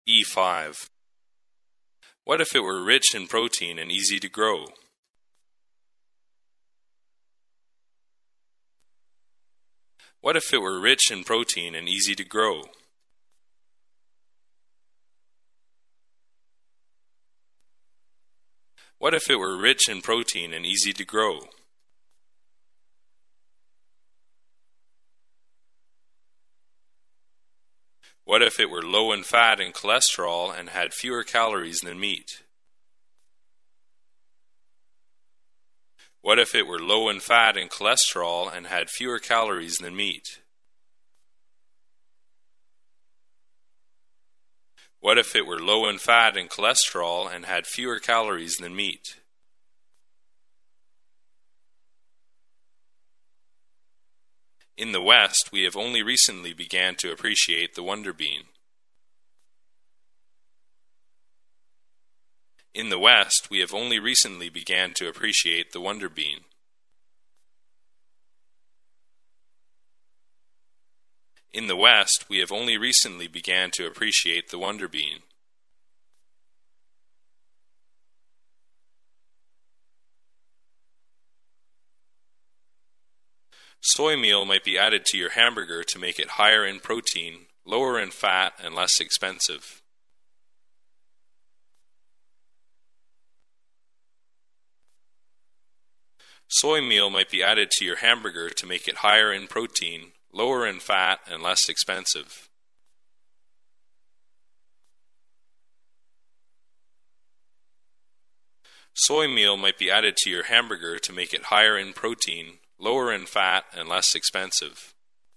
E5. What if it were rich in protein and easy to grow? What if it were rich in protein and easy to grow? What if it were rich in protein and easy to grow? What if it were low in fat and cholesterol and had fewer calories than meat? What if it were low in fat and cholesterol and had fewer calories than meat? What if it were low in fat and cholesterol and had fewer calories than meat? In the West, we have only recently began to appreciate the wonder bean. In the West, we have only recently began to appreciate the wonder bean. In the West, we have only recently began to appreciate the wonder bean. Soy meal might be added to your hamburger to make it higher in protein, lower in fat, and less expensive. Soy meal might be added to your hamburger to make it higher in protein, lower in fat, and less expensive. Soy meal might be added to your hamburger to make it higher in protein, lower in fat, and less expensive.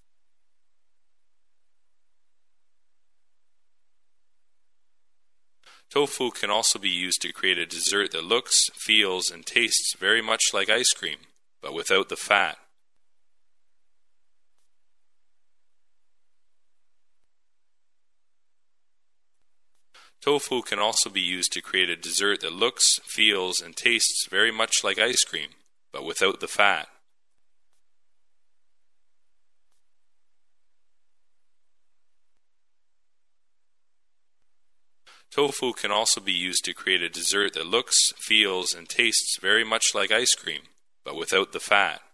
Tofu can also be used to create a dessert that looks, feels, and tastes very much like ice cream, but without the fat. Tofu can also be used to create a dessert that looks, feels, and tastes very much like ice cream, but without the fat. Tofu can also be used to create a dessert that looks, feels, and tastes very much like ice cream, but without the fat.